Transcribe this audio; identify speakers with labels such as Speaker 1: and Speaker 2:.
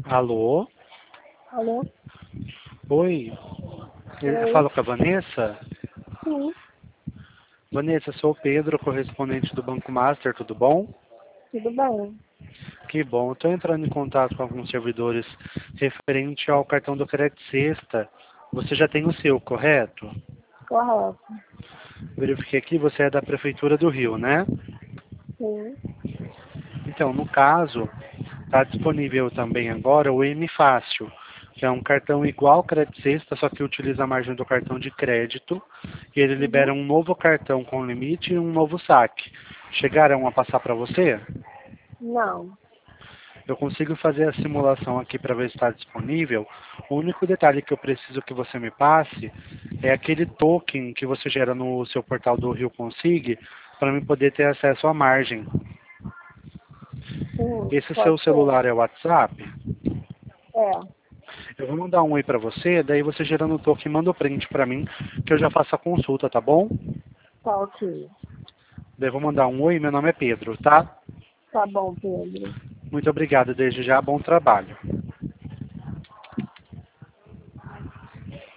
Speaker 1: Alô?
Speaker 2: Alô?
Speaker 1: Oi, eu
Speaker 2: Oi?
Speaker 1: falo com a Vanessa.
Speaker 2: Sim,
Speaker 1: Vanessa, sou o Pedro, correspondente do Banco Master, tudo bom?
Speaker 2: tudo bem.
Speaker 1: Que bom, estou entrando em contato com alguns servidores referente ao cartão do Crédito Sexta. Você já tem o seu, correto?
Speaker 2: Correto.
Speaker 1: Verifiquei aqui, você é da Prefeitura do Rio, né?
Speaker 2: Sim.
Speaker 1: Então, no caso, está disponível também agora o M Fácil, que é um cartão igual ao Crédito Sexta, só que utiliza a margem do cartão de crédito, e ele
Speaker 2: Uhum.
Speaker 1: libera um novo cartão com limite e um novo saque. Chegaram a passar para você?
Speaker 2: Não.
Speaker 1: Eu consigo fazer a simulação aqui para ver se está disponível. O único detalhe que eu preciso que você me passe é aquele token que você gera no seu portal do Rio Consig, para mim poder ter acesso à margem. Esse seu
Speaker 2: Pode ser.
Speaker 1: celular é o WhatsApp?
Speaker 2: É.
Speaker 1: Eu vou mandar um oi para você, daí você gerando o token, manda o print para mim, que eu já faço a consulta, tá bom?
Speaker 2: Tá ok.
Speaker 1: Daí eu vou mandar um oi, meu nome é Pedro, tá?
Speaker 2: Tá bom, Pedro.
Speaker 1: Muito obrigado desde já, bom trabalho.